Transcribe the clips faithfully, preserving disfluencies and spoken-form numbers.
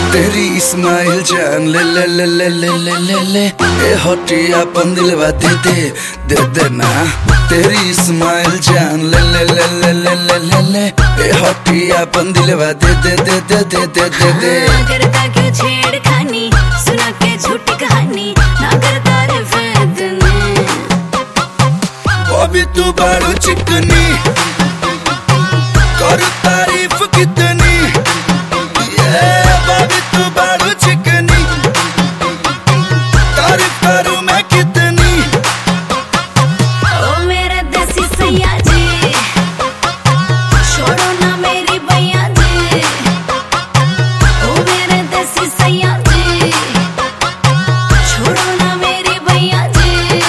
तेरी इस्माइल जान ले ले ले ले ले ले ले ले ए हटिया अपन दिलवा दे दे दे दे ना। तेरी इस्माइल जान ले ले ले ले ले ले ले ले ए हटिया अपन दिलवा दे दे दे दे दे दे दे दे। करता क्यों छेड़खानी, सुना के झूठी कहानी, ना करता रे फैदने। वो भी तू बड़ू चिकनी, कर तारीफ कितनी, बाबी तू बड़ू चिकनी, तारीफ करूं मैं कितनी। ओ मेरा देसी सैया जी, छोड़ो ना मेरी भैया जी। ओ मेरा देसी सैया जी, छोड़ो ना मेरी भैया जी।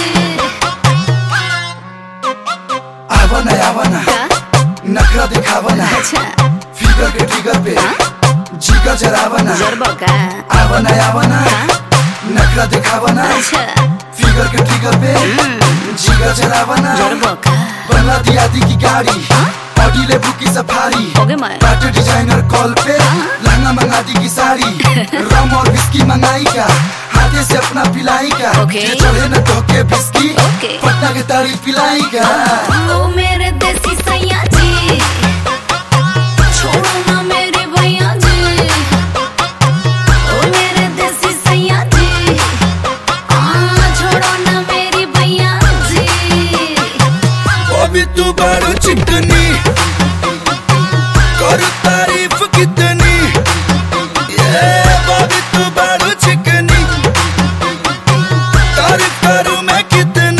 आवना आवना नखरा दिखावना, अच्छा फिगर के ट्रिगर पे जिगर जरावना, जरबो का आवना आवना नखरा दिखावना, अच्छा फिगर के ट्रिगर पे जिगर जरावना, जरबो का बना दिया दी की गाड़ी, ऑडी ले बुकी सफारी, ओके मैं बाटे डिजाइनर कॉल पे लहंगा मंगा दी की साड़ी, रम और विस्की मंगाई का, हाथे से अपना पिलाई का, ओके। ये चढ़े न तो के बिस्की, ओके। पटना के तारीफ पिलाई का। ओ मेरे देसी सैया जी, छोड़ो ना मेरे भैया जी। ओ मेरे देसी सैया जी, हाँ छोड़ो ना मेरी भैया जी। वो भी तू बड़ू चिकनी, कर तारीफ कितनी, ये बाबी तू बड़ू चिकनी, तारीफ करूं मैं कितनी।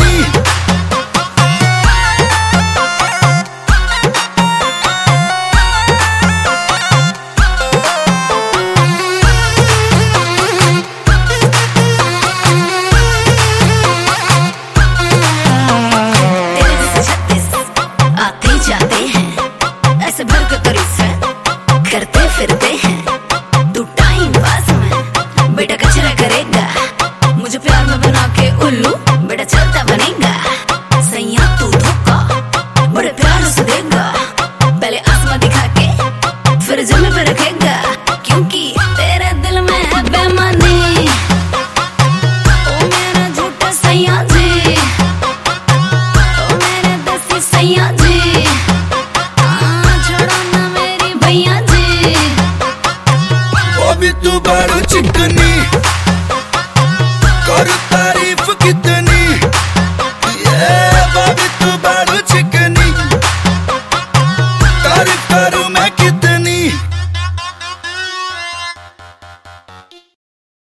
तेरे जैसे छत्तीस आते जाते हैं, ऐसे भर के करीब से करते फिरते हैं। तू टाइम पास में बेटा कचरा करेगा, मुझे प्यार में बना के उल्लू बेटा चलता बनेगा। सैया तू धोखा बड़े प्यार से देगा, पहले आसमां दिखा के फिर जमीन पे रखेगा, क्योंकि तेरे दिल में है बेईमानी। ओ मेरा झूठा सैया जी, ओ मेरे देसी सैया जी, हाँ छोड़ो ना मेरी भैया जी। वो भी तू बड़ू चिकनी, कर तारीफ कितनी, ये बाबी तू बड़ू चिकनी, तारीफ करूं मैं कितनी।